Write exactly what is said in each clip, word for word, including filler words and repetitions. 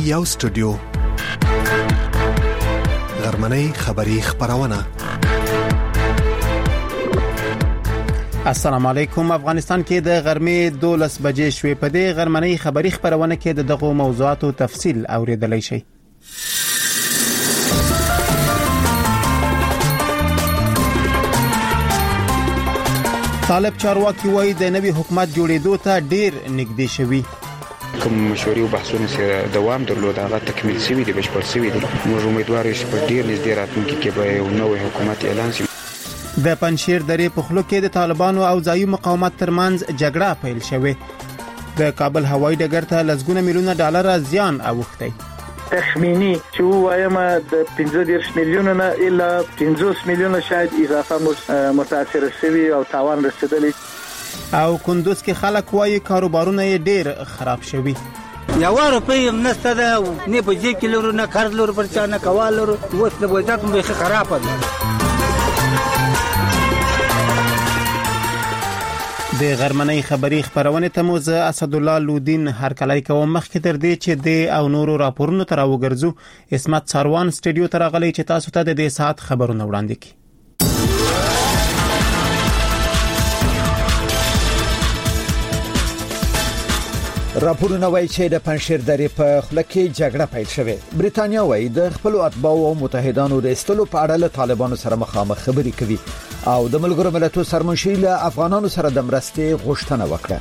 یو سټوډیو غرمنۍ خبری خبرونه. السلام علیکم. افغانستان کې د غرمې دولس بجې شوې. په دې غرمنۍ خبری خبرونه کې د دغو موضوعاتو تفصیل اوریدلای شئ. طالب چارواکي وایي د نوي حکومت جوړېدو ته ډیر نږدې شوی. کوم مشورې او بحثونه سره دوام درلود هغه تکمیل شوی دی، بشپړ شوی دی. موږ امیدوار یو چې په ډیر نږدې راتلونکي کې به یو نوی حکومت اعلان شي. د پنځشیر درې په خلو کې د طالبانو او ځایي مقاومت ترمنځ جګړه پیل شوه. د کابل هوایي ډګر ته لسګونه میلیونه ډالر زیان اوښتی. تخمینی چې وایم د پنځه دېرش میلیونه نه الا پنځوس میلیونه شاید اضافه متاثر شوی او تاوان رسیدلی. او کندوز کې خلک وایي کاروبارونه یې ډیر خراب شوی. یو روپۍ هم نشته ده، نه په جیب کې لرو، نه قرض لرو، پر چا نه کول لرو. اوس د وضعیت هم بیخي خرابه ده. د غرمنۍ خبری خبرونه ته مو زه اسد الله لودین هر کله کوم مخکې تر دې چې د او نورو راپورونو تر وګرځو اسمت ساروان سټډیو ته راغلی چې تاسو ته د دې ساعت خبرونه وړاندې کړي. راپورونه وایي چې د پنځشیر درې په خله کې جګړه پیل شوه. بریتانیا وایي د خپل اتباعو او متحدانو د استلو په اړه له طالبانو سره مخامخ خبرې کوي او د ملګرو ملتونو سرمنشي له افغانانو سره د مرستې غوښتنه وکړه.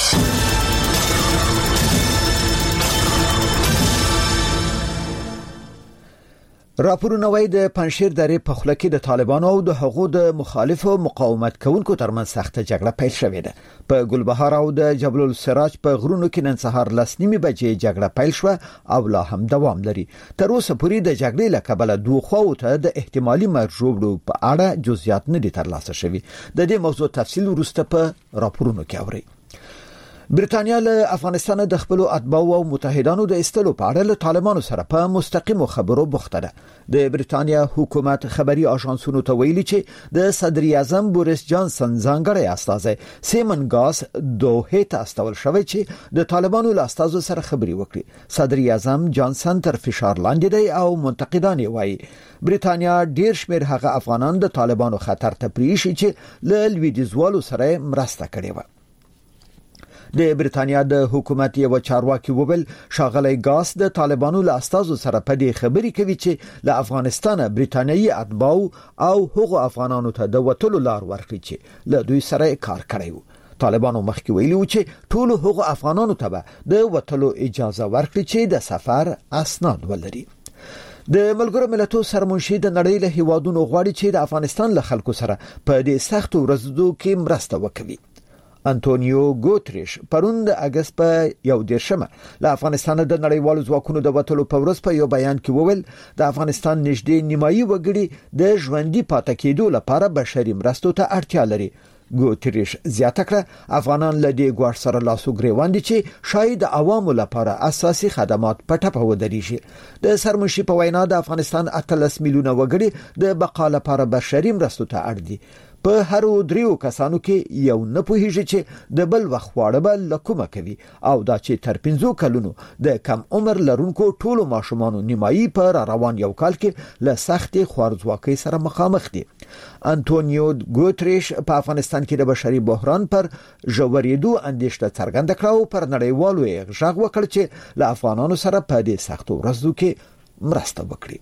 راپورونه وایي د پنځشیر درې په خله کې د طالبانو او د حقوق د مخالفو مقاومت کوونکو ترمنځ سخته جګړه پیل شوې ده. په ګلبهار او د جبل السراج په غرونو کې نن سهار لس نیمې بجې جګړه پیل شوه او لا هم دوام لري. تر اوسه پورې د جګړې له کبله دوه خواو ته د احتمالي مرګ جوړو په اړه جزئیات نه دي ترلاسه شوي. د دې موضوع تفصیل وروسته په راپورونو کې اورئ. بریتانیا له افغانستان د خپل اتباع او متحدانو د استلو په اړه له طالبانو سره په مستقیم خبرو بوخته ده. د بریتانیا حکومت خبري اژانسونو ته ویلي چې د صدر اعظم بوریس جانسن ځانګړی استازی سیمن ګاس دوه ته استول شوی چې د طالبانو له استازو سره خبري وکړي. صدر اعظم جانسن تر فشار لاندې دی او منتقدان یې وایي بریتانیا ډیر شمیر هغه افغانان د طالبانو خطر ته پریښي چې له لویدیځوالو سره مرسته کړې و. د بریتانیا د حکومت یو چارواکي وویل شاغلی ګاس د طالبانو له استازو سره په دې خبرې کوي چې له افغانستانه بریتانیایي اتباع او هغو افغانانو ته د وټلو لار ورکړي چې له دوی سره کار کړی وو. طالبانو مخکې ویلي و چې ټول هغو افغانانو ته به د وټلو اجازه ورکړي چې د سفر اسناد ولري. د ملګرو ملتونو سرمنشي د نړۍ له هیوادونو غواړي چې د افغانستان له خلکو سره په دې سخت ورځو کې مرسته وکړي. انټونیو ګوتریش پرون د اگست په یو دیرشمه له افغانستان د نړیوالو ځواکونو د وټلو په ورځ په یو بیان کې وویل د افغانستان نږدې نیمایي وګړي د ژوندۍ پاتې کېدو لپاره بشري مرستو ته اړتیا لري. ګوتریش زیاته کړه افغانان له دې ګواښ سره لاسو ګریوان دي چې شاید د عوامو لپاره اساسي خدمات په ټپه ودرېږي. د سرمنشي په وینا د افغانستان اتلس میلیونه وګړي د بقا لپاره بشري مرستو ته اړ دي. په هر دریو کسانو کې یو نه پوهیږي چې د بل وخت واړه بل لکومه کوي او دا چې تر پنځو کلونو د کم عمر لرونکو ټولو ماشومانو نیمایي پر روان یو کال کې له سختې خوارځواکۍ سره مخامخ دي. انټونیو ګوتریش په افغانستان کې د بشري بحران پر ژورېدو اندېښنه څرګنده کړه او پر نړیوالو یې غږ وکړ چې له افغانانو سره په دې سختو ورځو کې مرسته وکړي.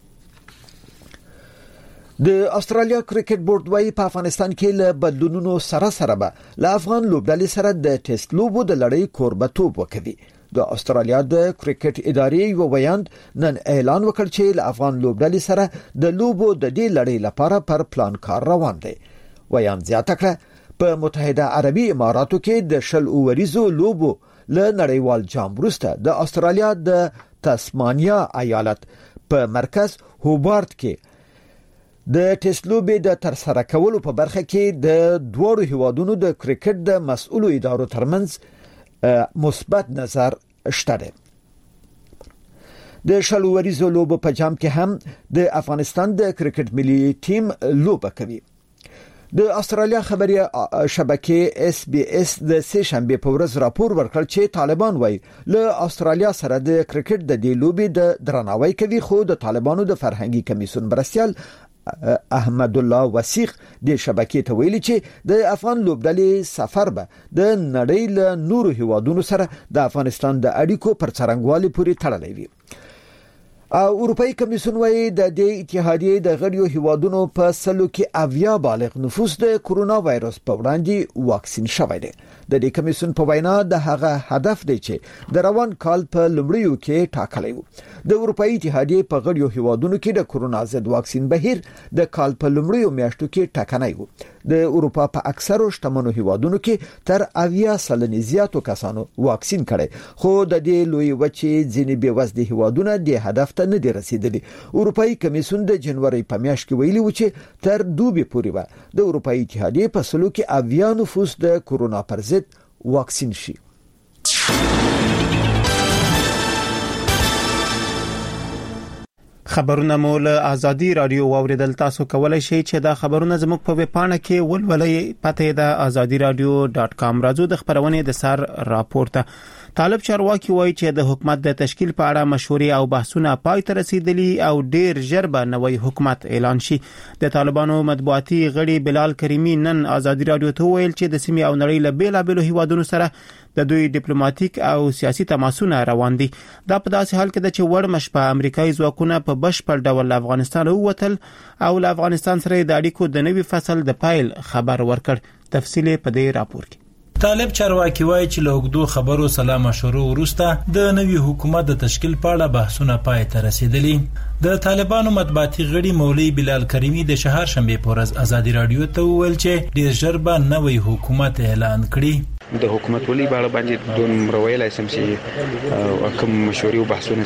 د استرالیا کرکټ بورډ وايي په افغانستان کې له بدلونونو سره سره به له افغان لوبډلې سره د ټیسټ لوبو د لړۍ کوربتوب وکړي. د استرالیا د کرکټ ادارې یو بیان نن اعلان وکړ چې له افغان لوبډلې سره د لوبو د دې لړۍ لپاره پر پلان کار روان دی. بیان زیاته کړه په متحده عربي اماراتو کې د شل اوریزو لوبو له نړیوال جام وروسته د استرالیا د تسمانیا ایالت په مرکز هوبارت کې د ټیسټ لوبې د ترسره کولو په برخه کې د دوه هیوادونو د کرکټ د مسؤلو ادارو ترمنځ مثبت نظر شته ده. د شلوریزو لوبو په جام کې هم د افغانستان د کرکټ ملي ټیم لوبه کوي. د استرالیا خبري شبکې اس بي اس د سه شنبه په ورځ راپور ورکړ چې طالبان وايي له استرالیا سره د کرکټ د دی لوبي د درناوي کوي، خو د طالبانو د فرهنګي کمیسیون برسیال احمد الله وسیق د شبکې ته ویلي چې د افغان لوبډلې سفر به د نړۍ له نورو هیوادونو سره د افغانستان د اړیکو پر څرنګوالي پورې تړلې وي. او اروپאי کمیسیون وايي د دې اتحادیې د غړیو هیوادونو په سلو کې اویا بالغ نفوس د کورونا وایرس په وړاندې واکسین شوی دی. د دې کمیسیون په وینا د هغه هدف دی چې د روان کال په لومړیو کې ټاکلی و. د اروپאי اتحادیې په غړیو هیوادونو کې د کورونا ضد واکسین بهیر د کال په لومړیو میاشتو کې ټاکنی و. د اروپا په اکثرو شتمنو هیوادونو کې تر اویا سلنې زیاتو کسانو واکسین کړي، خو د دې لوی وچې ځینې بیوزله هیوادونه د هدف ته نه دي رسیدلي. اروپאי کمیسیون د جنوري په میاشت کې ویلي و چې تر دوبي پورې به د اروپאי اتحادیې په سلو کې اویا نفوس د کورونا پر ضد واکسین شي. خبرونه مول ازادي رادیو واوریدل. تاسو کولای شئ چې دا خبرونه زموږ په ویب پاڼه کې ولولئ. پته دا ازادي رادیو ډاټ کام. راځو د خبرونه د سر راپورته. طالب چارواکي وایي چې د حکومت د تشکیل په اړه مشورې او بحثونه پای ته رسیدلي او ډیر ژر به نوی حکومت اعلان شي. د طالبانو مطبوعاتي غړي بلال کریمی نن ازادي رادیو ته ویل چې د سیمې او نړۍ له بیلابېلو هیوادونو سره د دوی ډیپلوماټیک او سیاسي تماسونه روان دي. دا په داسې حال کې ده چې وړ مشپه امریکایي ځواکونه په بشپړ ډول افغانستان ووتل او له افغانستان سره د اړیکو د نوي فصل د پایل خبر ورکړ. تفصیل په دې راپور کې. طالب چارواکي وایي چې له اوږدو خبرو سلا مشورو وروسته د نوي حکومت د تشکیل په اړه بحثونه پای ته رسیدلي. د طالبانو مطبوعاتي غړي مولوي بلال کریمی د شهر شنبه په ورځ ازادي رادیو ته وویل چې ډیر ژر به نوی حکومت اعلان کړي. د حکومت ولې باندې باندې دوم روایل سم سي کوم مشورې او بحثونه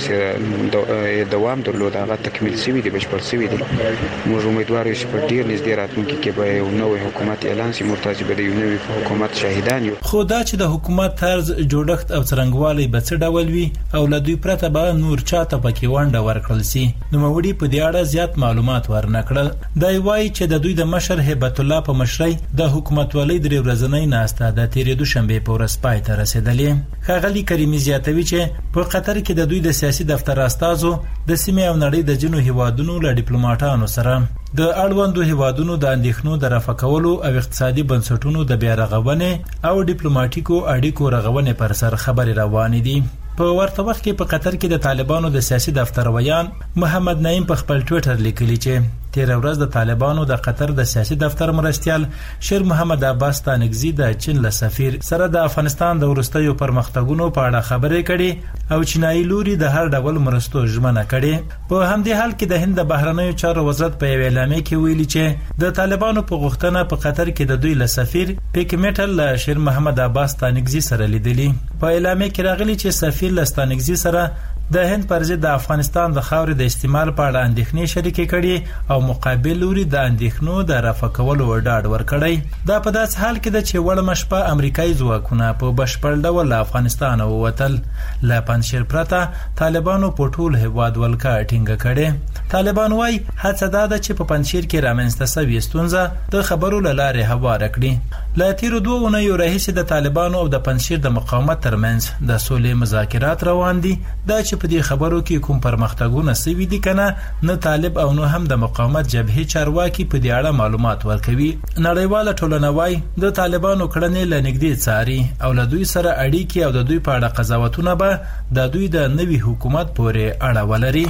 سره دوام درلود هغه تکمیل شوی دی، بشپړ شوی دی. موږ امیدوار یو چې په ډیر نږدې راتلونکي کې به یو نوې حکومت اعلان شي. مرتضی به یو نوې حکومت شاهدان یو. خو دا چې د حکومت طرز جوړښت او څرنګوالي به څه ډول وي او له دوی پرته به نور چاته پکې ونډه ورکړل شي، نو موړي په دې اړه زیات معلومات ورنکړل. دا وایي چې د دوی د مشر هبت الله په مشرۍ د حکومت ولې درې ورځې نه استه د تیرې دوشنبه په ورځ پای ته رسیدلې. خاغلی کریمی زیاتوي چې په قطر کې د دوی د سیاسي دفتر استازو د سیمې او نړۍ د جنو هیوادونو له ډیپلوماټانو سره د اړوندو هیوادونو د اندېښنو د رفع کولو او اقتصادي بنسټونو د بیا رغونې او ډیپلوماټیکو اړیکو رغونې پر سر خبرې روانې دي. په ورته وخت کې په قطر کې د طالبانو د سیاسي دفتر ویان محمد نعیم په خپل ټوئیټر لیکلی چې تیر ورځ د طالبانو د قطر د سیاسي دفتر مرستيال شیر محمد عباس تانگزی د چین له سفیر سره د افغانستان د ورستیو پرمختګونو په اړه خبرې کړي او چینایي لوري د هر ډول مرستو ژمنه کړي. په همدې حال کې د هند بهرنیو چارو وزارت په اعلامیه کې ویلي چې د طالبانو په غوښتنه په قطر کې د دوی له سفیر پیک میټل له شیر محمد عباس تانگزی سره لیدلی. په اعلامیه کې راغلي چې سفیر لستانگزی سره د هند پر ضد د افغانستان د خاورې د استعمال په اړه اندېښنې شریکې کړي او مقابل لوري د اندېښنو د رفع کولو ډاډ ورکړی. دا په داس حال کې د چې وړ مشپه امریکایي ځواکونه په بشپړ ډول افغانستان ووتل. له پنځشیر پرته طالبانو په ټول هیواد ولکه ټینګه کړي. طالبان وايي هڅه دا ده چې په پنځشیر کې رامنځته شوې ستونزه د خبرو له لارې هواره کړي. له تیرو دوه اونیو راهیسې د طالبانو او د پنځشیر د مقاومت ترمنځ د سولې مذاکرات روان دي. دا چې په دې خبرو کې کوم پرمختګونه سوي دي کنه نه طالب او نه هم د مقاومت جبهې چارواکي په دې اړه معلومات ورکوي. نړیواله ټولنه وايي د طالبانو کړنې له نږدې څاري او له دوی سره اړیکې او د دوی په اړه قضاوتونه به د دوی د نوي حکومت پورې اړه ولري.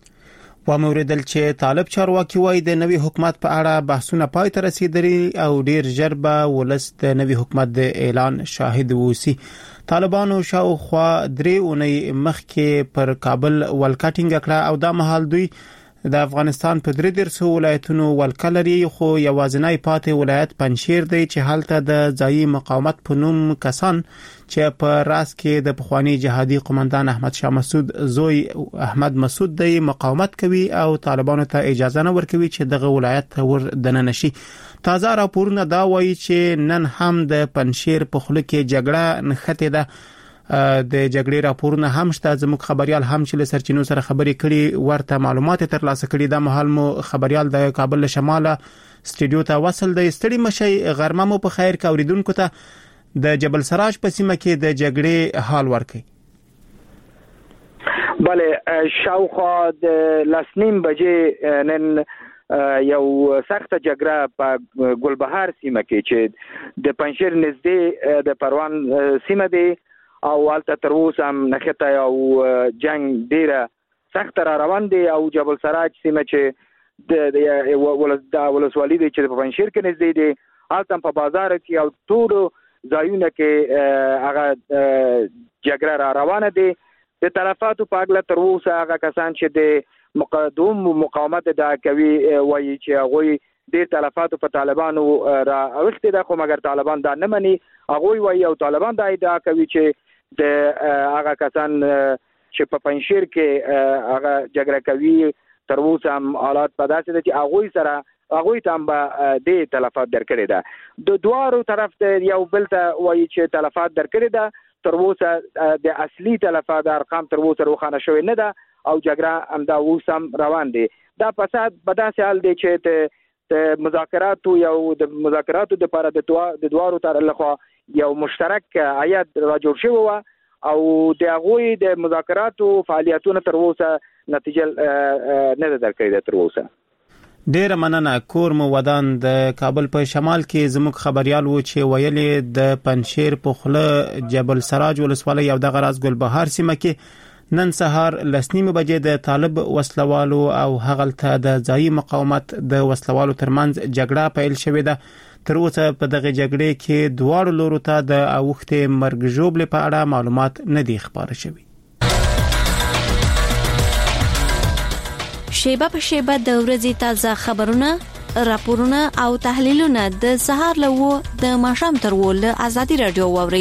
و موردل چې طالب چارواکي وایي د نوي حکومت په اړه بحثونه پای ته رسیدلي او ډیر ژر به ولس د نوي حکومت د اعلان شاهد ووسی. طالبانو شاوخوا درې اونۍ مخکې پر کابل ولکټینګ کړه او دا مهال دوی د افغانستان په درې درسو ولایتونو ولکلري، خو یوازینی پاتې ولایت پنځشیر دی چې حالته د ځایي مقاومت په نوم کسان چې په راس کې د پخوانی جهادي قومندان احمد شاه مسعود زوی احمد مسعود دی مقاومت کوي او طالبانو ته اجازه نه ورکوي چې دغه ولایت ور دننه شي. تازه راپورونه دا وایي چې نن هم د پنځشیر په خوله کې جګړه نښته ده د جګړې راپورونه هم شته. زموږ خبريال هم چې له سرچینو سره خبرې کړي ورته معلومات ترلاسه کړي. د محل مو خبريال د کابل شماله سټډیو ته وصل د استړي مشي غرمه مو په خیر کا اوریدونکو ته د جبل سراج په سیمه کې د جګړې حال ورکړي. بله شاوخوا د لسنیم بجې نن یو سخت جګړه په ګلبهار سیمه کې چې د پنځیر نږدې د پروان سیمه دی او البته تر اوسه هم نخته یو جنگ ډیره سخت را روان دی او جبل سراج سیمه چې د ولسوالۍ دی چې په پنځیر کې نږدې دی البته په بازار کې او ټول ځایونه کې هغه جګړه را روانه دی. د طرفاتو په اړه تر اوسه هغه کسان چې د مقدم مقاومت د کوي وایي چې هغه د طرفاتو په طالبانو را اوښته ده، خو مګر طالبان دا نه مني. هغه وایي او طالبان دا ادعا کوي چې د هغه کسان چې په پنځیر کې هغه جګړه کوي تر اوسه هم حالات په داسې دي چې هغه سره هغه ته به د تلفات درکړي ده. د دوارو طرف ته یو بل ته وایي چې تلفات درکړي ده، تر اوسه د اصلي تلفات ارقام تر اوسه روښانه شوی نه ده او جګړه همدا اوس هم روان دي. دا فساد په داسې حال دی چې د مذاکراتو یو د مذاکراتو د لپاره د دوارو تر لخوا یو مشترک هیئت را جوړ شوی و او د هغوی د مذاکراتو فعالیتونو تر اوسه نتیجه نه درکړې ده تر اوسه. ډیر مننه. کور مو ودان د کابل په شمال کې زموږ خبريال و چې ویلې د پنځیر په خله جبل سراج ولسوالۍ او د غراز ګلبهار سیمه کې نن سهار لسنیمه بجې د طالب وسلوالو او هغلته د ځای مقاومت د وسلوالو ترمنځ جګړه پیل شوې ده. تر اوسه په دغه جګړې کې دواړو لورو ته د اوښته مرګ ژوبل په اړه معلومات نه دي خبره شوی. شیبه په شیبه د ورځې تازه خبرونه، راپورونه او تحلیلونه د سهار له د ماښام تر ول ازادي رادیو ووري.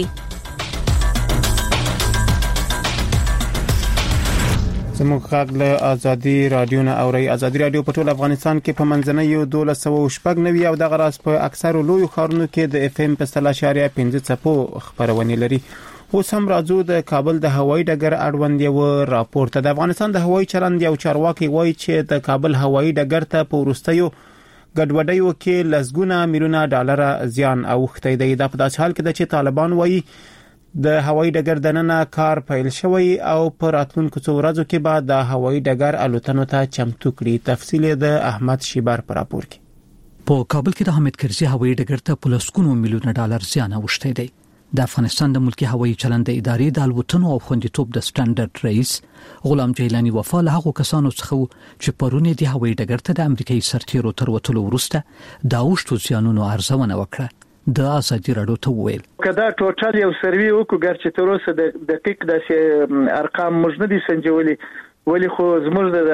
زموږ غږ له ازادي رادیو نه اوري. ازادي رادیو په ټول افغانستان کې په منځنۍ دولس سوه شپږ نوي او د غراس په اکثر لوی ښارونو کې د اف ام په سلا شاریا پنځه څپو خبرونه لري. اوس هم راځو د کابل د هوایي ډګر اړوند یو راپور ته. د افغانستان د هوایي چلند یو چارواکي وایي چې د کابل هوایي ډګر ته په وروستیو ګډوډیو کې لسګونه میلیونه ډالر زیان اوښتی دی. دا په داسې حال کې ده چې طالبان وایي د هوایي ډګر دننه کار پیل شوی او په راتلونکو څو ورځو کې به د هوایي ډګر الوتنو ته چمتو کړي. تفصیل د احمد شیبر پر راپور کې. په کابل کې د حامد کرزي هوایي ډګر ته په لسګونو میلیونه ډالر زیان اوښتی دی. د افغانستان د ملکی هوایي چلند ادارې د الوتنو او خوندیتوب د سټانډرډ رئیس غلام جیلانی وفا له هغو کسانو څخه چې پرونه د هوایي ډګر ته د امریکایي سرتیرو تر وټلو وروسته د اوښتو زیانونو ارزونه وکړه. د ازادي رادیو ته ویل کدا ټوټل یو سروي وکړو ګرچې تر اوسه د دقیق د ارقام موږ نه دي سنجولي، ولی خو زموږ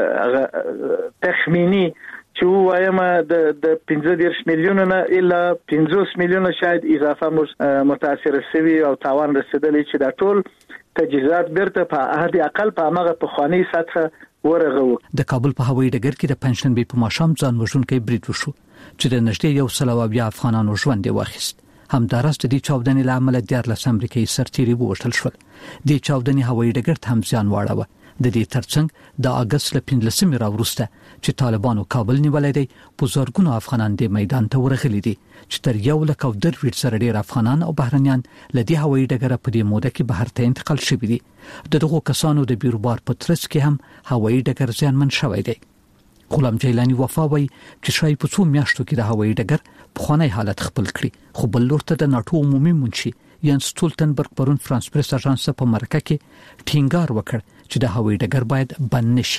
د تخمینی چې وایم د د پنځه دېرش میلیونه نه الا پنځوس میلیونه شاید اضافه متاثر شوی او تاوان رسیدلی چې دا ټول تجهیزات بیرته په حد اقل په هغه پخوانی سطح ورغو. د کابل په هوایي ډګر کې د پنځشنبه په ماښام ځان وژونکي برید وشو چې د نږدې یو سل او بیا افغانانو ژوند واخیست. همدارس د دې چاودنې له امله دیارلس امریکایي سرتیري ووژل شول. د چاودنې هوایي ډګر ته هم زیان واړوه. د دې ترڅنګ د اگست ل پنځلسمې راوروسته چې طالبانو کابل نیولای دی په زورګونو افغانان د میدان ته ورغلي دي چې تر یو لک او در ویټ سره ډیر افغانان او بهرنیان لدی هوایي ډګر په دې موده کې بهر ته انتقال شوي دي. دغه کسانو د بیروبار په ترڅ کې هم هوایي ډګر ځانمن شوی دی. غلام جیلانی وفا وایي چې شای په څو میاشتو کې د هوایي ډګر په خوني حالت خپل کړی، خو بل لورته د ناتو عمومي منشي یانس سټولټنبرګ پرون فرانس پریس اژانس په مرکه کې ټینګار وکړ چې د هوایي ډګر باید بند نشي.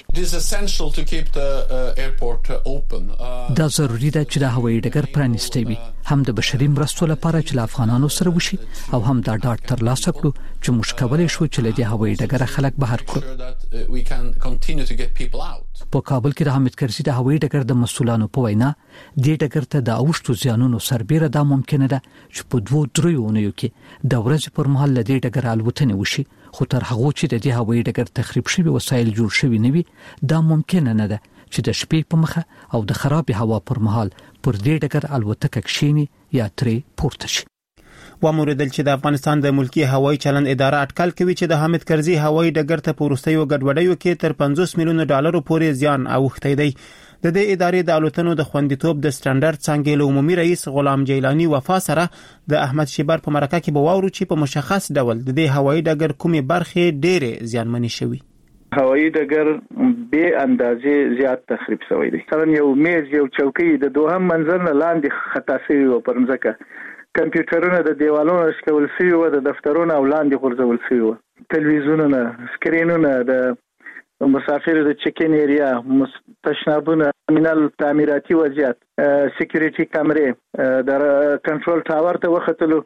دا ضروري ده چې د هوایي ډګر پرانیستی وي، هم د بشري مرستو لپاره چې له افغانانو سره وشي او هم دا ډاډ ترلاسه کړو چې موږ کولی شو چې له دې هوایي ډګره خلک بهر کړو. په کابل کې د حامد کرزي د هوایي ډګر د مسؤلانو په وینا دې ډګر ته د اوښتو زیانونو سربېره دا ممکنه ده چې په دوه درې اونیو کې د ورځې پر مهال له دې ډګر الوتنې وشي، خو تر هغه چې د دې هوایي ډګر تخریب شوی وسایل جوړ شوی نه وي دا ممکنه نه ده چې د شپې په مخه او د خراب هوا پر مهال پر دې ډګر الوتکه کښینی یا ترې پورته شي. و موردل چې د افغانستان د ملکی هوایي چلند اداره اټکل کوي چې د حامد کرزي هوایي ډګر ته پورستیو ګډوډیو کې تر پنځوس میلیون ډالر پورې زیان اوښتی دی. د دې ادارې د الوتنو د خوندیتوب د سټانډرډ څنګه له عمومي رئیس غلام جیلانی وفا سره د احمد شیبر په مرکه کې بواورو چې په مشخص ډول د دې هوایي ډګر کومې برخې ډېرې زیانمنې شوي. هوایي ډګر به اندازې زیات تخریب شوی دی. مثلا یو میز یو چوکۍ د دوهم منزل نه لاندې خطا شوی و پر ځمکه. کمپیوټرونه د دیوالونو شکول شوی و، د دفترونو وړاندې غورځول شوی و. تلویزیونونه، سکرینونه، د مسافر د چیک ان ایریا، تشنابونه، ترمینل تعمیراتي وضعیت، سکیورټي کیمرې، د کنټرول ټاور ته وختلو،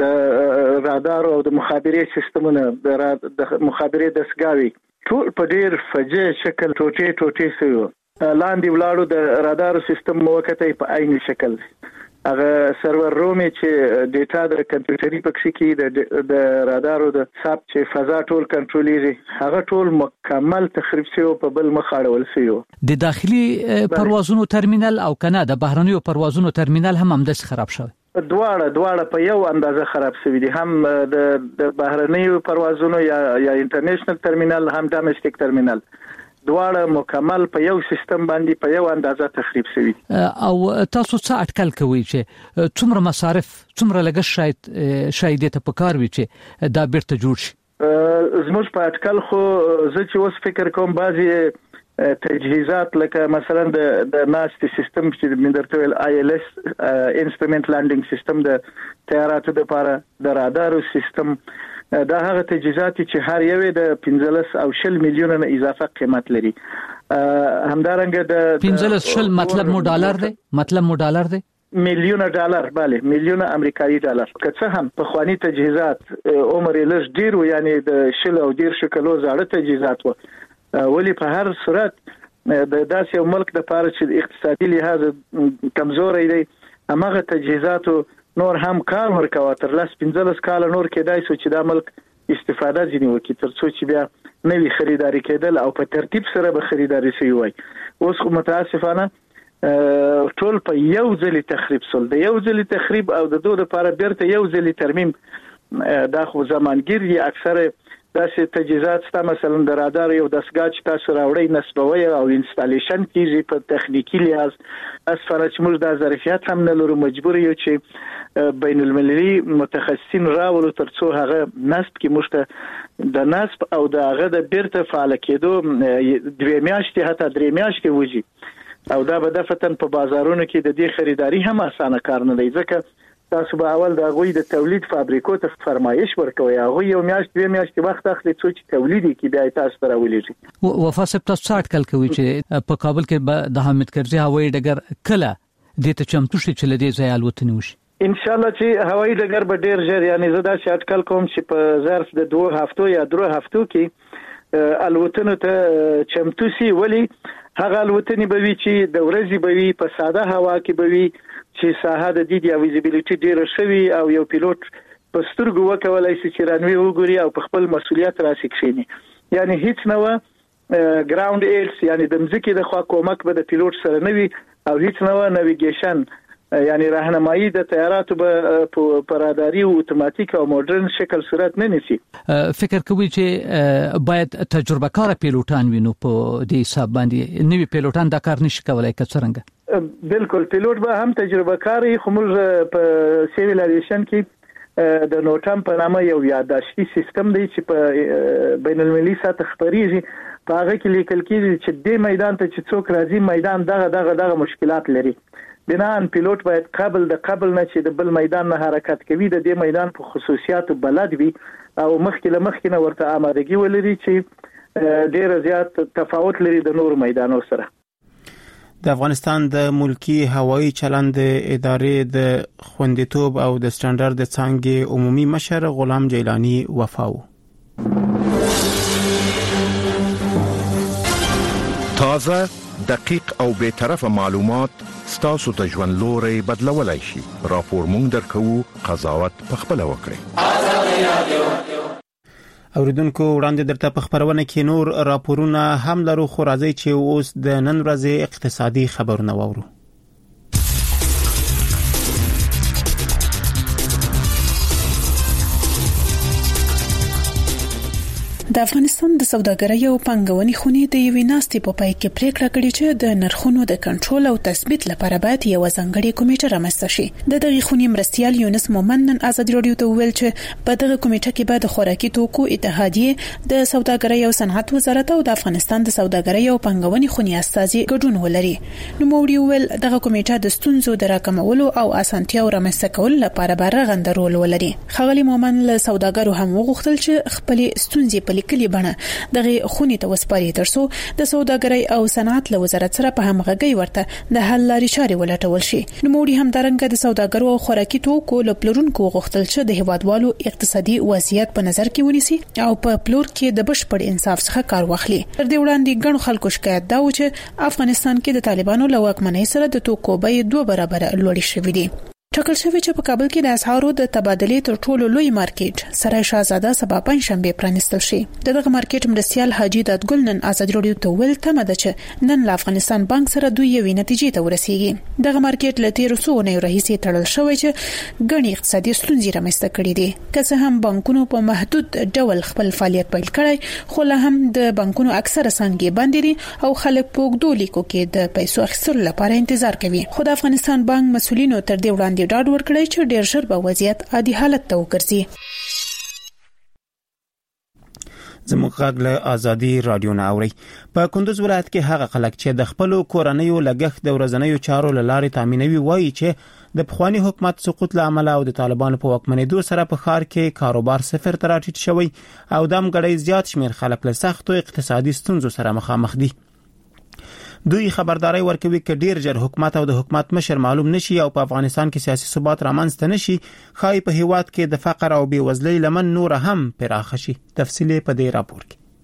د رادار او د مخابرې سیستمونه، د مخابرې دستګاوي ټول په ډیر فجیع شکل ټوټې ټوټې شوی و. لاندې ولاړو د رادار سیستم موقته په عین شکل هغه سرور روم چې ډیټا د کمپیوټري پکې کې د د رادارو د ساب چې فضا ټول کنټرولېږي هغه ټول مکمل تخریب شوی په بل مخ اړول شوی. د داخلي پروازونو ترمینل او کنه د بهرنیو پروازونو ترمینل هم همداس خراب شوی. دواړه دواړه په یو اندازه خراب شوی دي، هم د د بهرنیو پروازونو یا یا انټرنیشنل ترمینل هم ډومېسټک ترمینل دواړه مکمل په یو سیستم باندې په یو اندازه تخریب شوی. او تاسو څه اټکل کوئ چې څومره مصارف څومره لګښت شاید شاید ته پکار وي چې دا بیرته جوړ شي؟ زموږ په اټکل خو زه چې اوس فکر کوم بعضی تجهیزات لکه مثلا د د ناست سیستم چې مندرته ویل آی ال اس انسټرومنت لانډینګ سیستم د طیاراتو لپاره، د رادار سیستم، دا هغه تجهیزات چې هر یو د پنځلس او شل میلیونه نه اضافه قیمت لري. همدارنګه د پنځلس شل مطلب مو ډالر دی مطلب مو ډالر دی میلیونه ډالر، bale میلیونه امریکایي ډالر. که څه هم په خواني تجهیزات عمر یې لږ ډیر و، یعنی د شل او ډیر شکلو زاړه تجهیزات و، ولی په هر صورت د داسې یو ملک د پاره چې اقتصادي لحاظ کمزوري دی هغه تجهیزاتو نور هم کار ورکوي تر لاس پنځلس کال نور کېدای شو چې دا ملک استفاده ځنی وکړي تر څو چې بیا نوې خریداري کېدل او په ترتیب سره به خریداري شي وای. اوس خو متاسفانه ټول په یو ځل تخریب سول، د یو ځل تخریب او د دوه لپاره بیرته یو ځل ترمیم دا خو زمانګیر دی. اکثره داسې تجهیزات ستا مثلا د رادار یو دستګاه چې تاسو راوړی نسبوي او انسټالیشن کیږي په تخنیکی لحاظ اسفاره چې موږ د ظرفیت هم نه لرو، مجبور یو چې بین المللي متخصصین راولو تر څو هغه نسب کې موږ د نسب او د هغه د بیرته فعال کېدو دوه میاشتې حتی درې میاشتې وځي او دا به دفتن په بازارونو کې د دې خریداري هم اسانه کار نه دی، ځکه تاسو به اول د غوي د تولید فابریکو ته فرمایش ورکوي، هغه یو میاشت دوه میاشتې وخت اخلي چې تولید کې بیا تاسو ته راولېږي. وفا صاحب تاسو اټکل کوي چې په کابل کې د حامد کرزي هوایي ډګر کله د ته چمتو شي چې لدې ځای الوتنې وشي؟ ان شاء الله چې هوایي ډګر به ډیر ژر، یعنی زه دا چې اټکل کوم چې په ظرف د دوه هفتو یا درو هفتو کې الوتنو ته چمتو شي. ولی هغه الوتنې به وي چې د ورځې به وي په ساده هوا کې به وي چې ساحه د دې د ویزیبিলিټي ډیره شوي او یو پیلوټ په سترګو وکولای شي چې رانوي وګوري او په خپل مسولیت راسي کښینی. یعنی هیڅ نه و ګراوند ایډز، یعنی د مځکې د خوا کومک به د پیلوټ سره نه وي او هیڅ نه و نیویګیشن، یعنی راهنمایي د طیاراتو په پراداري او اتوماتیک او مدرن شکل صورت نه نشي. فکر کوي چې باید تجربه کار پیلوټان وینو په دې حساب باندې نوی پیلوټان دا کار نشي کولای که څنګه؟ بالکل پیلوټ به هم تجربه کاری، خو موږ په سیویل ایویشن کې د نوټم په نامه یو یاداشتي سیستم دی چې په بین المللي سطح خبريږي، په هغه کې لیکل کېږي چې د میدان ته چې څوک راځي میدان دغه دغه دغه مشکلات لري، بنان پیلوټ باید قبل د قبل نه چې د بل میدان نه حرکت کوي د دې میدان په خصوصیاتو بلد وي او مخکې له مخکې نه ورته آمادګي ولري چې ډیر زیات تفاوت لري د نور میدانونو سره. د افغانستان د ملکی هوایی چلند ادارې د خوندیتوب او د سټانډرډ څنګه عمومي مشر غلام جیلانی وفاو. تازه، دقیق او به طرفه معلومات ستاسو ته ژوند لوري بدلولای شي. راپور مونږ درکو، قضاوت پخپله وکړئ. اوریدونکو وړاندې درته په خبرونه کې نور راپورونه هم لرو، خو راځي چې اوس د نن ورځې اقتصادي خبرونه واورو. د افغانستان د سوداګرۍ او پانګونې خونې د یوې ناستې په پای کې پریکړه کړې چې د نرخونو د کنټرول او تثبیت لپاره باید یو ځانګړی کمیټه رامنځته شي. د دغه خونې مرستیال یونس مومن نن ازادي رادیو ته ویل چې په دغه کمیټه کې به د خوراکي توکو اتحادیه د سوداګرۍ او صنعت وزارت او د افغانستان د سوداګرۍ او پانګونې خونې استازي ګډون ولري. نو موري ویل دغه کمیټه د ستونزو د راکمولو او اسانتیاو رامنځته کولو لپاره به رغنده رول ولري. خغلی مومن له سوداګرو هم وغوښتل چې خپل ستونزې په لیکلي بڼه دغه خونې ته وسپاري ترڅو د سوداګرۍ او صنعت له وزارت سره په همغږي ورته د حل لارې چارې ولټول شي. نو موري هم درنګ د سوداګرو او خوراکي توکو له پلورونکو غوښتل چې د هیوادوالو اقتصادي وضعیت په نظر کې ونیسي او په پلور کې د بشپړ انصاف څخه کار واخلي. تر دې وړاندې ګڼو خلکو شکایت دا و چې افغانستان کې د طالبانو له واکمنۍ سره د توکو بیې دوه برابر لوړې شوې دي. ټاکل شوی چې په کابل کې د اسعارو د تبادلې تر ټولو لوی مارکیټ سرای شاهزاده سبا پنځشنبه پرانیستل شي. دغه مارکیټ مرستیال حاجی دادګل نن ازادي رادیو ته ویل تمه ده چې نن له افغانستان بانک سره دوی یوې نتیجې ته ورسیږي. دغه مارکیټ له تیر څو نه راهیسې تړل شوی چې ګڼي اقتصادي ستونزې رامنځته کړې دي. که څه هم بانکونو په محدود ډول خپل فعالیت پیل کړی خو له هم د بانکونو اکثره څنګه باندې دي او خلک په وګړو لیکو کې د پیسو اخیستلو لپاره انتظار کوي. خو د افغانستان بانک مسولینو تر دې وړاندې ډاډ ورکړی چې ډېر ژر به وضعیت عادي حالت ته وګرځي. زموږ غږ له ازادي رادیو نه اوري. په کندوز ولایت کې هغه خلک چې د خپل کورنیو لګښت د ورځنیو چارو لارې تامینوي وایي چې د پخوانی حکومت سقوط له امله او د طالبانو په واکمنېدو سره په ښار کې کاروبار صفر ته راټیټ شوی او د همګړۍ زیات شمیر خلک له سختو اقتصادي ستونزو سره مخامخ دي. دوی خبرداري ورکوي چې ډیر ژر حکومت او د حکومت مشر معلوم نشي او په افغانستان کې سیاسي ثبات رامنځته نشي خای په هیواد کې د فقر او بیوزلۍ لمن نور هم پراخ شي. تفصیل په دې راپور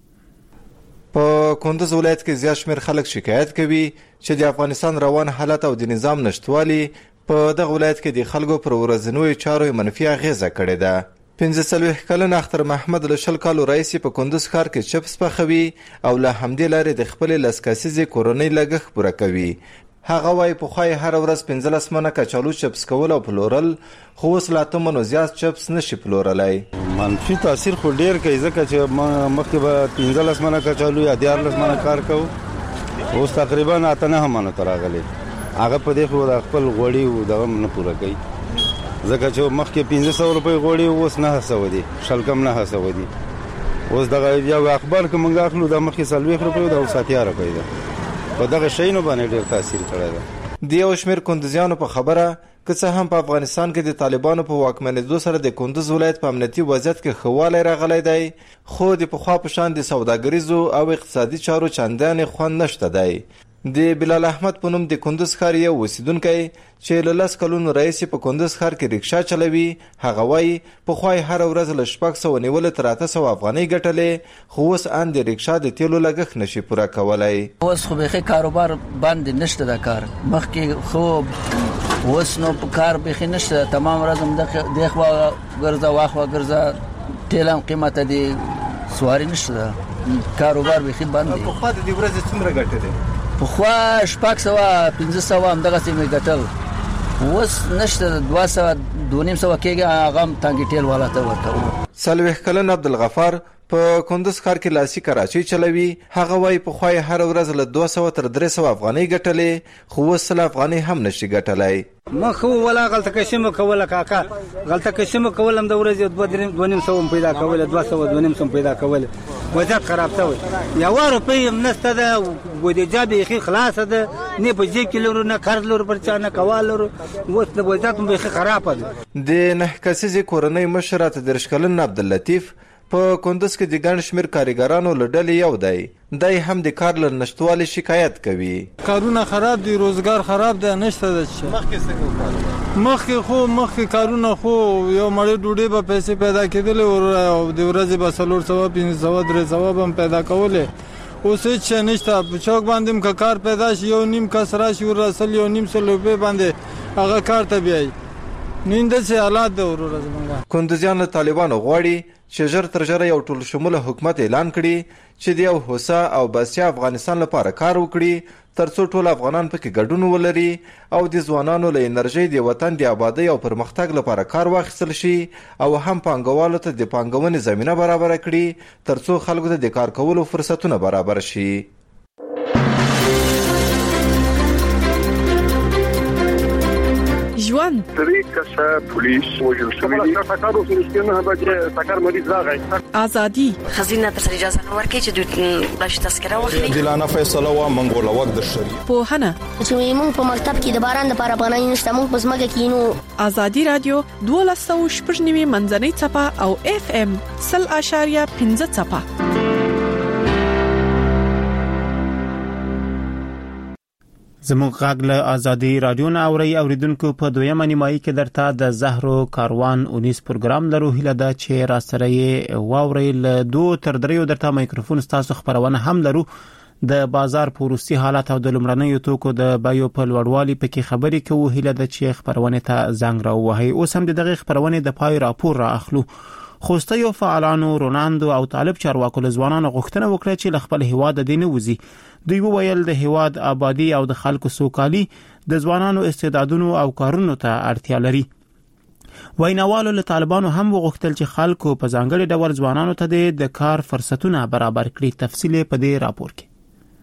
کې. په کندوز ولایت کې زیات شمیر خلک شکایت کوي چې د افغانستان روان حالت او د نظام نشټوالي په دغه ولایت کې د خلکو پر ورځنیو چارو منفي اغیزه کړې ده. پنځه څلوېښت کلن اختر محمد له شل کالو راهیسې په کندوز ښار کې چپس پخوي او له همدې لارې د خپلې لس کسیزې کورنۍ لګښت پوره کوي. هغه وایي پخوا یې هره ورځ پنځلس منه کچالو چپس کول او پلورل خو اوس له اته منو زیات چپس نشي پلورلی. منفي تاثیر خو ډېر کوي ځکه چې مخکې به پنځلس منه کچالو یا دیارلس منه کار کوو اوس تقریبا اته نهه منو ته راغلی. هغه په دې خو د خپل غوړي دغه نه پوره کوي ځکه چې مخکې پنځه سوه روپۍ غوړي اوس نهه سوه دي شل کم نهه سوه دي. اوس دغه یو اخبار که موږ اخلو دا مخکې څلوېښت روپۍ ده اوس اتیا روپۍ ده. په دغه شیانو باندې ډېر تاثیر کړی ده. د یو شمېر کندوزیانو په خبره که څه هم په افغانستان کې د طالبانو په واکمنېدو سره د کندوز ولایت په امنیتي وضعیت کې ښه والی راغلی دی خو د پخوا په شان د سوداګریزو او اقتصادي چارو چندانې خوند نشته دی. د بلال احمد په نوم د کندوز ښار یو اوسیدونکی چې له لس کلونو راهیسې په کندوز ښار کې رکشا چلوي هغه وایي پخوا یې هره ورځ له شپږ سوه نیولو تر اته سوه افغانۍ ګټلې خو اوس ان د رکشا د تیلو لګښت نشي پوره کولی. اوس خو بیخي کاروبار باندې نشته د کار مخکې خو اوس نو په کار بیخي نشته تمام ورځ هم دې خوا ګرځه واخوا ګرځه تیل هم قیمته دی سواري نشته کاروبار بیخي بند دی. پخوا د دې ورځې څومره ګټه دی؟ پخوا شپږ سوه پنځه سوه همدغسې مې ګټل اوس نشته دوه سوه دوه نیم سوه کېږي هغه هم تانګې ټیل والا ته ورکوو. څلوېښت کلن عبدالغفار په کندوز ښار کې لاسي کراچۍ چلوي. هغه وایي پخوا یې هره ورځ له دوه سوه تر درې سوه افغانۍ ګټلې خو اوس سل افغانۍ هم نشي ګټلی. مخ ولا غلطه کشي مو کوله کاکا غلطه کشي مو کولم د ورځې دوه نیم سوه پیدا کوله دوه سوه دوه نیم سوه پیدا کوله وضعیت خراب شوی. یوه روپۍ هم نشته ده بودیجه بیخي خلاصه ده نه په جیب کې لرو نه قرض لرو پر چا نه کوال لرو اوس د وضعیت هم بیخي خرابه ده. د نهه کسیزې کورنۍ مشر اته دېرش کلن عبداللطیف په کندوز کې د ګڼ شمېر کارګرانو له ډلې یو دی. دی هم د کار له نشتوالي شکایت کوي. کارونه خراب دي روزګار خراب دی نشته ده چې مخکې څنګه مخکې خو مخکې کارونه خو یو مړۍ ډوډۍ به پیسې پیدا کېدلې او د ورځې به څلور سوه پنځه سوه درې سوه به هم پیدا کولې اوس هېڅ شی نشته. په چوک باندې هم که کار پیدا شي یو نیم کس راشي ورسل یو نیم سل روپۍ باندې هغه کار ته بیایي نینده سي حالات د ورور زمونږه. کندوزیان له طالبانو غواړي چې ژر تر ژره یو ټول شموله حکومت اعلان کړي چې د یو هوسا او باسیا افغانستان لپاره کار وکړي ترڅو ټول افغانان پکې ګډون ولري او د ځوانانو له انرژي د وطن د آبادی او پرمختګ لپاره کار واخیستل شي او هم پانګوالو ته د پانګونې زمينه برابر کړي ترڅو خلکو ته د کار کولو فرصتونه برابر شي. ژوند درې کسه پولیس وژل شوي دي. تاسو سره چې سکر مریض راغی. ازادي خزینه تر اجازه نه ورکړي چې دوی بلش تذکره واخلي. دلانه فیصله وا منګول وخت د شری. په هنه چې موږ په مکتب کې د باران لپاره پناه نشته موږ په زمګه کې نو. ازادي رادیو دولس شپږ نیمه منځنۍ چپه او اف ام صفر اشاریه پنځه چپه. زموږ غږ له ازادي رادیو نه اوري اوریدونکو په دویمه نیمایي کې درته د زهرو کاروان اونیس پروګرام لرو هیله ده چې را سره یې واوري له دوه تر دریو درته مایکروفون تاسو خبرونه هم لرو د بازار پوروسي حالت او د لمړنیو توکو د بایو په لوړوالي پکې خبرې کوو هیله ده چې خبرونه ته زنګ راوهي. اوس هم د دغه خبرونه د پای راپور را اخلو. خوستیو فعالانو روناندو او طالب چارواکو له ځوانانو غوښتنه وکړه چې ل خپل هیواد د دینه وزي. دوی وویل د هیواد آبادی او د خلکو سوکالي د ځوانانو استعدادونو او کارونو ته اړتیا لري. ویناوالو له طالبانو هم وغوښتل چې خلکو په ځانګړي ډول ځوانانو ته د کار فرصتونه برابر کړي. تفصیل په دې راپور کې.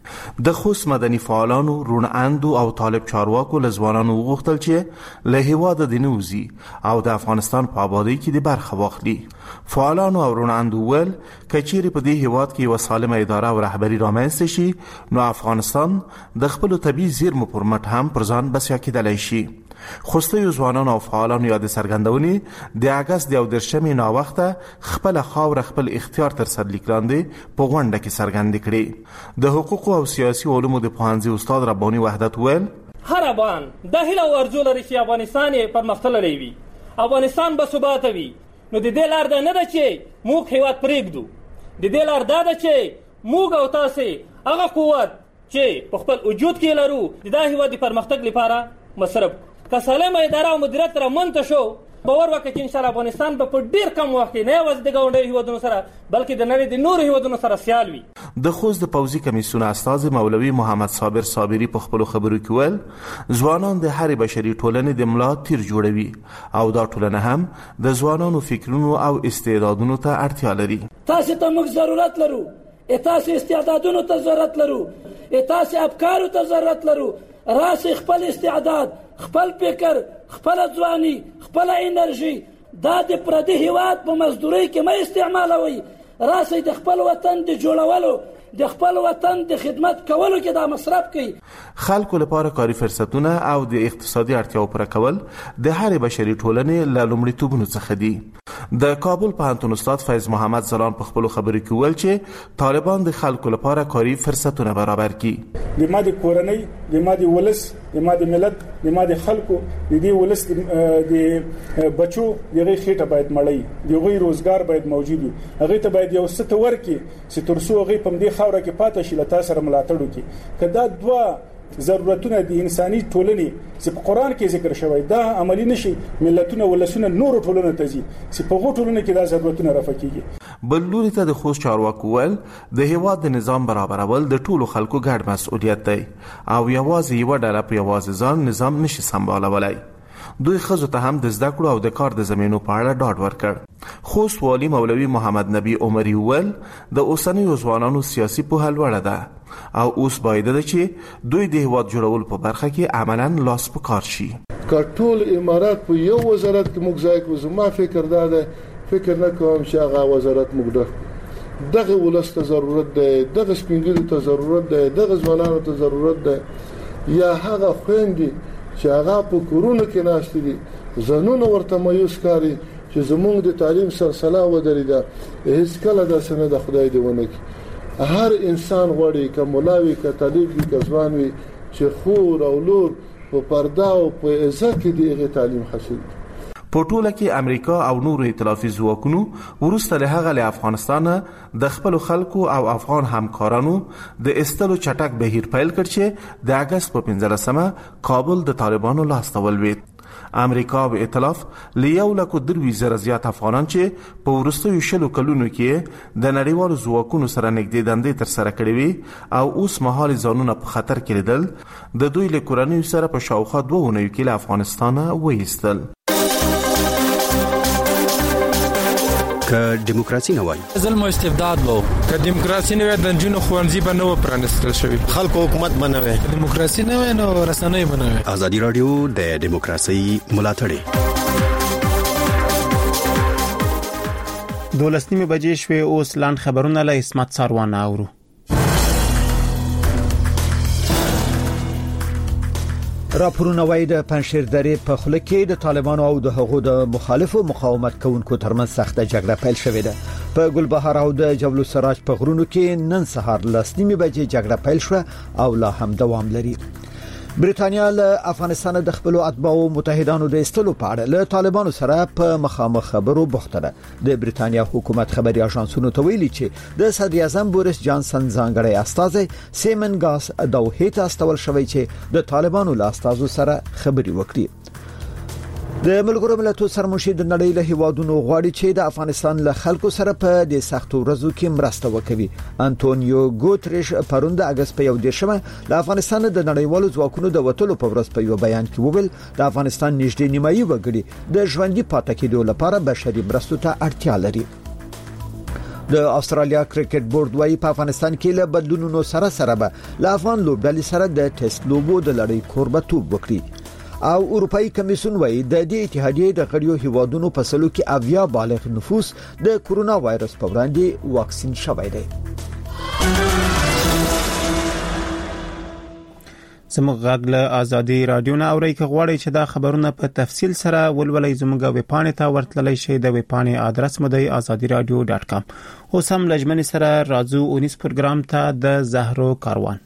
د خوست مدني فعالانو روناندو او طالب چارواکو له ځوانانو وغوښتل چې له هیواد د نوزي او د افغانستان په آبادی کې د برخه واخلي. فعالانو او روناندو ول کچيري په دې هیواد کې یو سالمه اداره او رهبری رامنځته شي نو افغانستان د خپل طبيعي زیرمو پر مټ هم پر ځان بسیا کېدلی شي. خوستیو ځوانانو او فعالانو یاد سرګندونې د اگست د درشمې نا وخته خپل خاور خپل اختیار تر سر لیکلاندې په غونډه کې سرګند کړي. د حقوق او سیاسي علومو د پوهنځي استاد رباني وحدت ویل هر افغان د هیله ورزو لري چې افغانستان پرمختللی وي، افغانستان به ثبات وي. نو د دې لار ده نه ده چې موږ هیواد پرېږدو، د دې لار ده چې موږ او تاسو هغه قوت چې په خپل وجود کې لرو د دا هیواد د پرمختګ لپاره مصرف که سالمه اداره او مدیریت را منته شو باور وکړئ چې ان شاء الله افغانستان به په ډیر کم وخت کې نه یوازې د ګاونډي هیوادونو سره بلکې د نړۍ د نورو هیوادونو سره سیال وي. د خوست د پوځي کمیسیون استاد مولوي محمد صابر صابری په خپل خبرو کې ویل ځوانان د هر بشري ټولنې د ملا تیر جوړوي او دا ټولنه هم د ځوانانو فکرونو او استعدادونو ته اړتیا لري. تاسو ته موږ ضرورت لرو، تاسو استعدادونو ته ضرورت لرو، تاسو افکارو ته ضرورت لرو. راسي خپل استعداد، خپل فکر، خپل ځواني، خپل انرژي دا د پردي هیواد په مزدوري کې مې استعمالوي. راسي د خپل وطن د جوړولو د خپل وطن د خدمت کولو کې دا مصرف کوي. خلکو لپاره کاري فرصتونه او د اقتصادي اړتیاو پوره کول د هر بشري ټولنې له لومړیتوبونو څخه دي. د کابل پوهنتون استاد فیض محمد زلان په خپل خبرو کې ویل چې طالبان د خلکو لپاره کاري فرصتونه برابر کړي. د ماده کورنۍ، د ماده ولس، د ماده ملت، د ماده خلکو، د دې ولس د بچو دغه خېټه باید مړی، دغه روزګار باید موجود وي. هغه ته باید یو ست ورکي چې ترڅو هغه په دې خاوره کې پاتې شي لته سره ملاتړ وکړي. کدا دوا ضرورتونه د انساني ټولنې چې په قران کې ذکر شوی دا عملی نشي ملتونه ولسونه نور ټولنه ته ځي چې په غو ټولنه کې دا ضرورتونه رافع کیږي. بل لوري ته د خوست چارواکو ول د هیواد د نظام برابرول د ټولو خلکو ګډ مسؤلیت دی او یوازې یو ډله په یوازې ځان نظام نشي سمبالولای. دوی خزو ته هم د زده کړو او د کار د زمینو په اړه ډاډ ورکړ. خوست والی مولوي محمد نبی عمری ول د اوسنیو ځوانانو سیاسي پوهه لوړه ده او اوس باید ده چې دوی د هیواد جوړول په برخه کې عملاً لاس په کار شي. کټول امارات په یو وزارت کې موږ ځای کو زما فکر دا ده فکر نه کوم چې هغه وزارت موږ ده دغه ولست ضرورت ده، دغه سپینګلو ته ضرورت ده، دغه ځوانانو ته ضرورت ده یا هغه خويندې چې هغه په کورونو کې ناشته دي زنونه ورته مایوس کاری چې زموږ د تعلیم سلسله ودرېده. هیڅ کله د سند د خدای دی ونه کی هر انسان غوړي ک مولاوي ک طالب وي ک ځوان وي چې خور او لور په پرده او په عزت کې دیغه تعلیم حاصل. په ټوله کې امریکا او نورو ائتلافي ځواکونو وروسته له هغه له افغانستان د خپل خلکو او افغان همکارانو د استلو چټک بهیر پیل کړ چې د اگست په پنځلسمه کابل د طالبانو لاس ته ولوېد. امریکا او ائتلاف لیو لکو دروي زره زیات افغانان چې په ورستیو شلو کلونو کې د نړیوالو ځواکونو سره نږدې دندې تر سره کړې وي او اوس مهال ځانونه په خطر کې لیدل د دوی له کورنۍ سره په شاوخوا دوه اونیو کې له افغانستانه وایستل. که دیموکراسي نه وای ظلم او استبداد وو، که دیموکراسي نه وای د جنونو خوانځي به نه پرانستل شوی، خلکو حکومت به نه وای، دیموکراسي نه وای نو رسنۍ به نه وای. ازادي رادیو د دیموکراسي ملاتړی. دولس نیمه بجې شوې، اوس لاند خبرونه له اسمت ساروان اورو. راپورونه وايي د پنځشیر درې په خوله کې د طالبانو او د هغو د مخالفو مقاومت کوونکو ترمنځ سخته جګړه پیل شوې ده. په ګلبهار او د جبل السراج په غرونو کې نن سهار لس نیمه بجې جګړه پیل شوه او لا هم دوام لري. بریټانیا له افغانستان د خپل اتباعو متحدانو د استلو په اړه له طالبانو سره په مخامخ خبرو بوخته ده. د بریټانیا حکومت خبري اژانسونو ته ویلي چې د صدر اعظم بوریس جانسن ځانګړی استازی سیمن ګاس دوحې ته استول شوی چې د طالبانو له استازو سره خبري وکړي. د ملګرو ملتونو سرمنشي د نړۍ له هیوادونو غواړي چې د افغانستان له خلکو سره په دې سختو ورځو کې مرسته وکړي. انټونیو ګوتریش پرون د اگست په یو دیشمه د افغانستان د نړیوالو ځواکونو د وټلو په ورځ په یو بیان کې وویل د افغانستان نږدې نیمایي وګړي د ژوندۍ پاتې کېدو لپاره بشري مرستو ته اړتیا لري. د استرالیا کرکټ بورډ وايي په افغانستان کې له بدلونونو سره سره به له افغان لوبډلې سره د ټیسټ لوبو د لړۍ کوربتوب وکړي. او اروپאי کمیسیون وايي د دې اتحادیې د غړیو هیوادونو په سلو کې اویا بالغ نفوس د کورونا وایرس په وړاندې واکسین شوی دی. زموږ غږ له ازادي رادیو نه اورئ. که غواړئ چې دا خبرونه په تفصیل سره ولولئ زموږ ویبپاڼې ته ورتللی شئ. د ویبپاڼې آدرس مو دی azadi radio dot com. اوس هم لجمن سره راځو اونیس پروګرام ته د زهرو کاروان.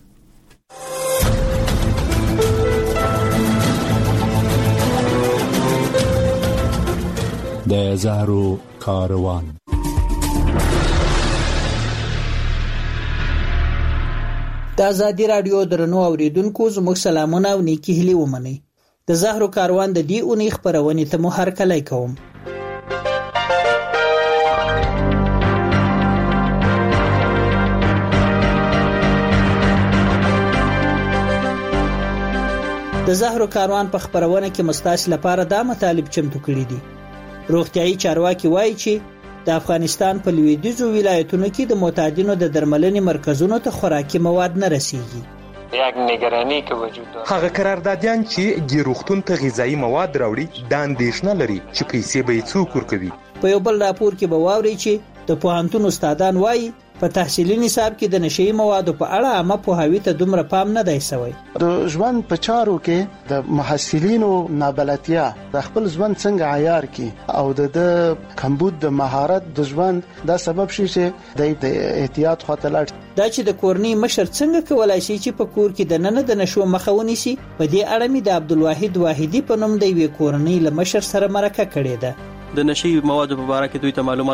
د زهرو کاروان. د ازادي رادیو درنو اوریدونکو زموږ سلامونه او نیکی هیلې ومنئ. د زهرو کاروان د دې اونۍ خبرونه ته مو هرکلی کوم. د زهرو کاروان په خبرونه کې مستاس لپاره دا مطالب چمتو کړی دي. روغتیايي چارواکي وایي چې د افغانستان په لویدیځو ولایتونو کې د معتادینو د درملنې مرکزونو ته خوراکي مواد نه رسیږي. یک نگرانی که وجود داره. هغه قراردادیان چې ګیروختون ته غذایی مواد راوړي د اندېښنه لري چې پیسې به یې څوک ورکوي. په یو بل راپور کې به واوري چې د پوهنتون استادان وایي په تحصیلي نصاب کې د نشئی موادو په اړه عامه پوهاوی ته دومره پام نه دی شوی. د ژوند په چارو کې د محصلینو نابلدتیا د خپل ژوند څنګه عیار کی او د کمبود د مهارت د ژوند دا سبب شي چې د احتیاط خاطر لاړ. دا چې د کورنۍ مشر څنګه کولای شي چې په کور کې د نن د نشو مخه ونیسي، په دې اړه مې د عبدالواحد واحدی په نوم د یوې کورنۍ له مشر سره مرکه کړې ده. د نشئی موادو په اړه کې دوی ته معلومات